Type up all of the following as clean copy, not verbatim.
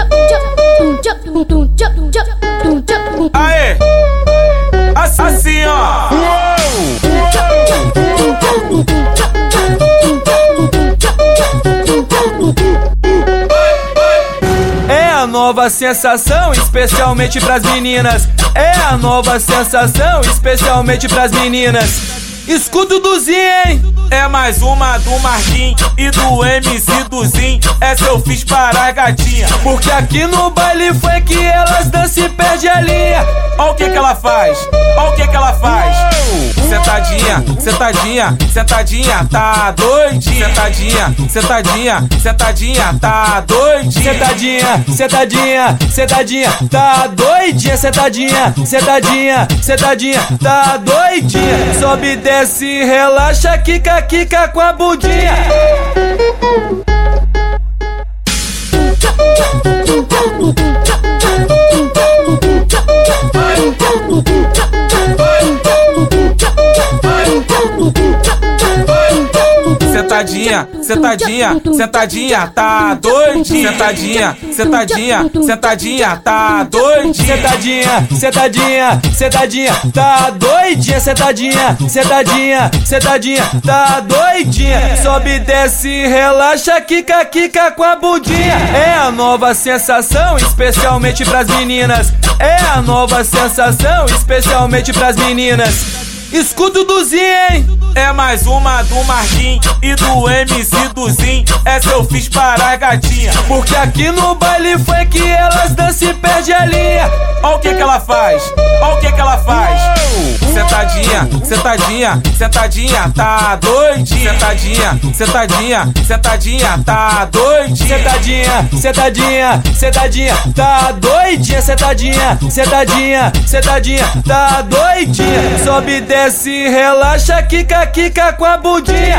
Aê! Assim, ó! É a nova sensação, especialmente pras meninas. É a nova sensação, especialmente pras meninas. Escuta o Duzinho, hein? É mais uma do Marquinhos e do MC Duzinho. Essa eu fiz para a gatinha, porque aqui no baile foi que elas dançam e perdem a linha. Ó o que ela faz, ó o que ela faz. Sentadinha, sentadinha, sentadinha, tá doidinha. Sentadinha, sentadinha, sentadinha, tá doidinha. Sentadinha, sentadinha, sentadinha, tá doidinha. Sentadinha, sentadinha, sentadinha, tá doidinha. Sobe, desce, relaxa, quica, quica com a bundinha. Sentadinha, sentadinha, sentadinha, tá doidinha. Sentadinha, sentadinha, sentadinha, tá doidinha. Sentadinha, sentadinha, sentadinha, tá doidinha. Sentadinha, sentadinha, sentadinha, tá doidinha. Sobe, desce, relaxa, quica, quica com a bundinha. É a nova sensação, especialmente pras meninas. É a nova sensação, especialmente pras meninas. Escuta o Duzinho, hein? É mais uma do Marquinhos e do MC Duzinho. Essa eu fiz para a gatinha, porque aqui no baile foi que elas dançam e perdem a linha. Ó o que ela faz, ó o que ela faz. Sentadinha, sentadinha, sentadinha, tá doidinha. Sentadinha, sentadinha, sentadinha, tá doidinha. Sentadinha, sentadinha, sentadinha, tá doidinha. Sentadinha, sentadinha, sentadinha, tá doidinha. Sobe, desce, relaxa, quica, quica com a bundinha.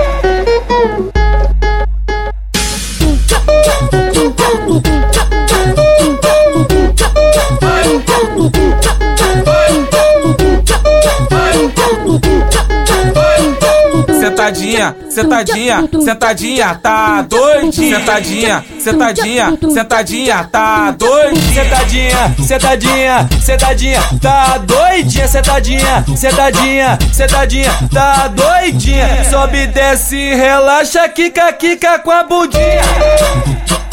Sentadinha, sentadinha, sentadinha, tá doidinha. Sentadinha, sentadinha, sentadinha, tá doidinha. Sentadinha, sentadinha, sentadinha, tá doidinha. Sentadinha, sentadinha, sentadinha, tá doidinha. Sobe, desce, relaxa, quica, quica com a bundinha.